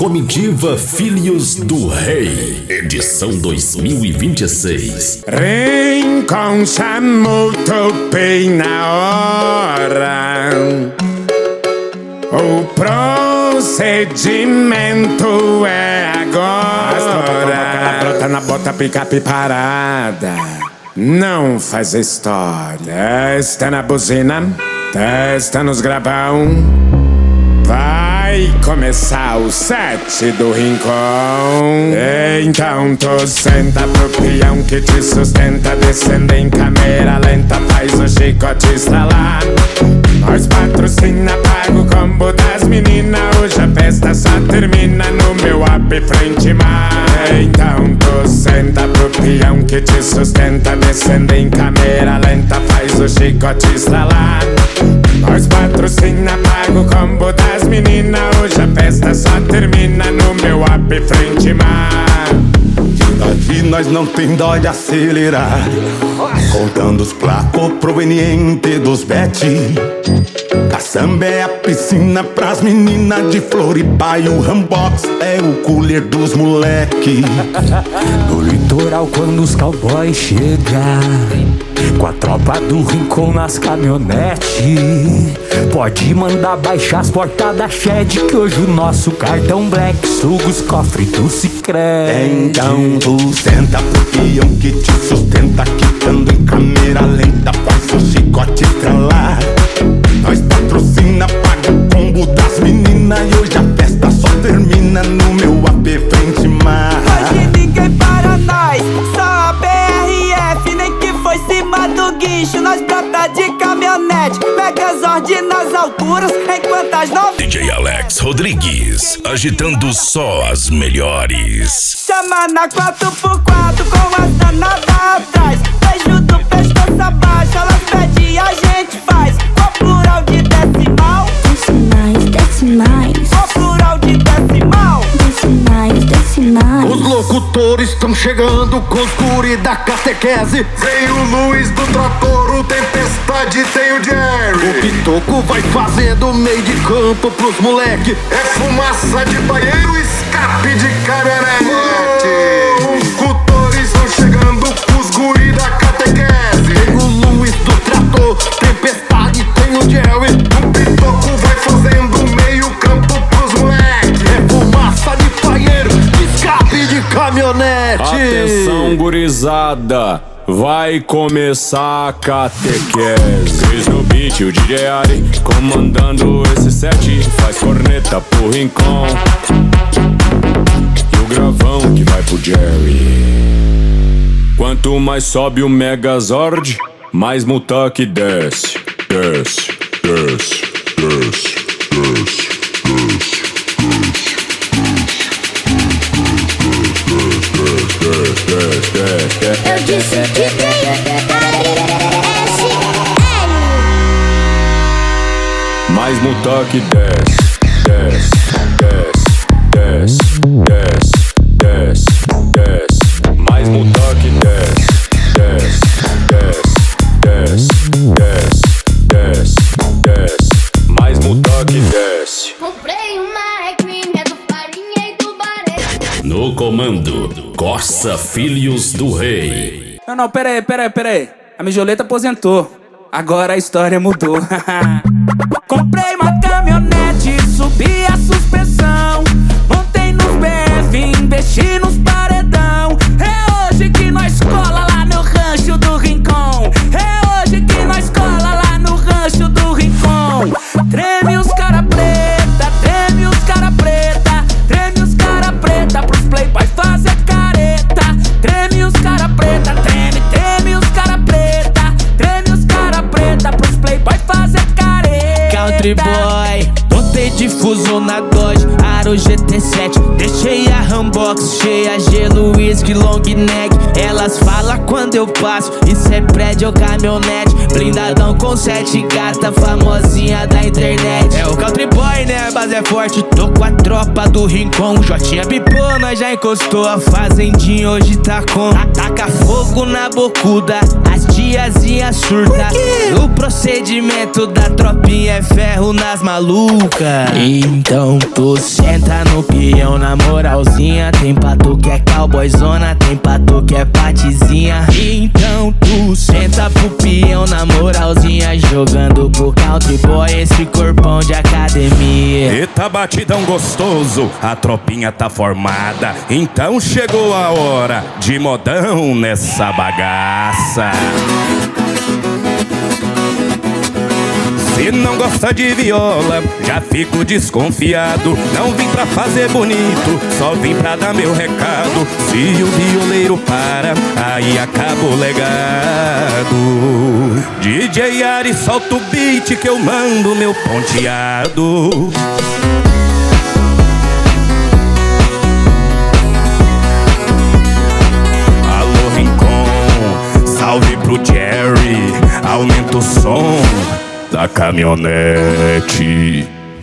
Comitiva Filhos do Rei, edição 2026. Rincon chamou, topei na hora. O procedimento é agora. Brota na bota, picape parada. Não faz história. Testa na buzina, testa nos gravão. Vai começar o set do Rincon. Então tu senta pro peão que te sustenta. Descendo em câmera lenta, faz o chicote estralar. Nós patrocina, paga o combo das meninas. Hoje a festa só termina no meu app frente mar. Então tu senta pro peão que te sustenta. Descendo em câmera lenta, faz o chicote estralar. Nós patrocina, paga o combo das meninas. Hoje a festa só termina no meu app frente mar. Daqui nós não tem dó de acelerar, contando os placos provenientes dos bet. A samba é a piscina pras meninas de Floripa e o Rambox é o cooler dos moleque. No litoral quando os cowboys chegam, com a tropa do Rincon nas caminhonetes, pode mandar baixar as portas da Shed, que hoje o nosso cartão Black suga os cofres do Sicredi. Então tu senta pro peão que te sustenta, quitando em câmera lenta, faz o chicote estralar. Nós patrocina, paga o combo das meninas. E hoje a festa só termina no meu AP frente mar. Hoje ninguém para nós, só a BRF. Nem que foi cima do guincho, nós brota de caminhonete. Megazord nas alturas, enquanto as novas DJ Alex Rodrigues, agitando só as melhores. chama na 4x4 com as danadas atrás. Beijo do pescoço abaixo, elas pedem e a gente faz. Qual plural de decimal? Decimais. Qual plural de decimal? Decimais. Os locutores estão chegando com os guri da catequese. Vem o Luiz do trator, o Tempestade, tem o Jerry. O Pitoco vai fazendo meio de campo pros moleque. É fumaça de banheiro, escape de caminhonete. Os locutores estão chegando com os guri da catequese. Tem o Luiz do trator, Tempestade, tem o Jerry. O Pitoco vai fazendo meio campo pros moleque. É fumaça de banheiro, escape de caminhonete. Atenção, gurizada, vai começar a catequese. Cris no beat, o DJ Ari comandando esse set. Faz corneta pro Rincon e o gravão que vai pro Jerry. Quanto mais sobe o Megazord, mais Mutaki desce. Desce, desce, desce, desce, desce. Eu disse que tem Mais Mutaki desce, desce, desce, desce, desce, desce, desce. Mais Mutaki desce, desce, desce, desce, desce, desce, desce. Mais Mutaki desce. Comprei uma Equine do Farinha e do Baré. No comando, Corsa Filhos do Rei. Não, pera aí. A Mijoleta aposentou. Agora a história mudou. Comprei uma caminhonete, subi a suspensão. Montei nos BF, investi nos paredão. É hoje que nós cola lá no rancho do Rincon. É hoje que nós cola lá no rancho do Rincon. Treme os cara preta, treme os cara preta. Treme os cara preta pros playboy fazer careta. Treme os cara preta, treme, treme os cara preta. Treme os cara preta pros playboy fazer careta. Country boy, botei difuso na Dodge, Aro GT7. Deixei a Rambox cheia, gelo, whisky, long neck. Elas falam quando eu passo, isso é prédio ou caminhonete. Blindadão com 7 gata, famosinha da internet. É o Country boy, né, nós é forte. Tô com a tropa do Rincon. Jotinha bipou, nós já encostou. A fazendinha hoje tá com. Taca fogo na bocuda, as tiazinhas surta. O procedimento da tropinha é ferro nas malucas. Então tu senta no peão na moralzinha. Tem pra tu que é cowboyzona, tem pra tu que é patizinha. Então tu senta pro peão na moralzinha, jogando pro country boy esse corpão de academia. Eita batidão gostoso, a tropinha tá formada. Então chegou a hora de modão nessa bagaça. Se não gosta de viola, já fico desconfiado. Não vim pra fazer bonito, só vim pra dar meu recado. Se o violeiro para, aí acaba o legado. DJ Ari, solta o beat que eu mando meu ponteado. Alô Rincon, salve pro Jerry, aumenta o som da caminhonete.